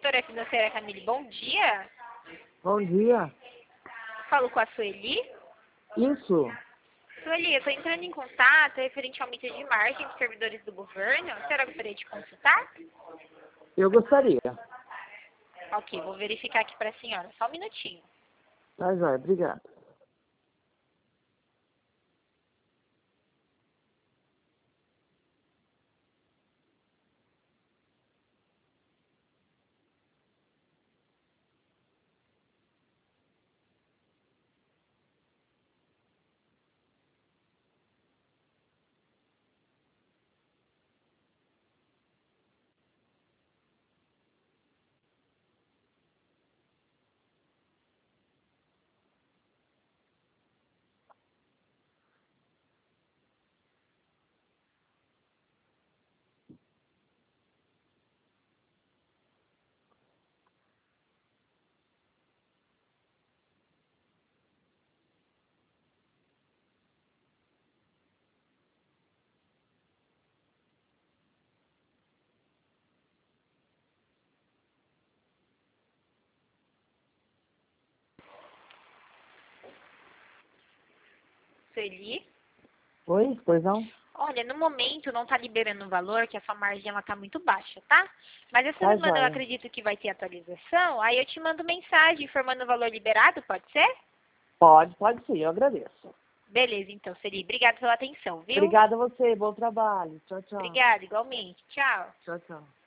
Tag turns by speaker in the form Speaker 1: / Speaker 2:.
Speaker 1: consultora financeira Camille, bom dia.
Speaker 2: Bom dia.
Speaker 1: Falo com a Sueli.
Speaker 2: Isso.
Speaker 1: Sueli, eu estou entrando em contato referente ao aumento de margem dos servidores do governo. A senhora gostaria de consultar?
Speaker 2: Eu gostaria.
Speaker 1: Ok, vou verificar aqui para a senhora. Só um minutinho.
Speaker 2: Tá, joia. Obrigado.
Speaker 1: Sueli?
Speaker 2: Oi, pois não?
Speaker 1: Olha, no momento não está liberando o valor, que a sua margem está muito baixa, tá? Mas essa
Speaker 2: Tá,
Speaker 1: semana eu
Speaker 2: joia.
Speaker 1: acredito que vai ter atualização, aí eu te mando mensagem informando o valor liberado, pode ser?
Speaker 2: Pode sim, eu agradeço.
Speaker 1: Beleza, então, Sueli. Obrigada pela atenção, viu?
Speaker 2: Obrigada a você, bom trabalho. Tchau, tchau.
Speaker 1: Obrigada, igualmente. Tchau.
Speaker 2: Tchau, tchau.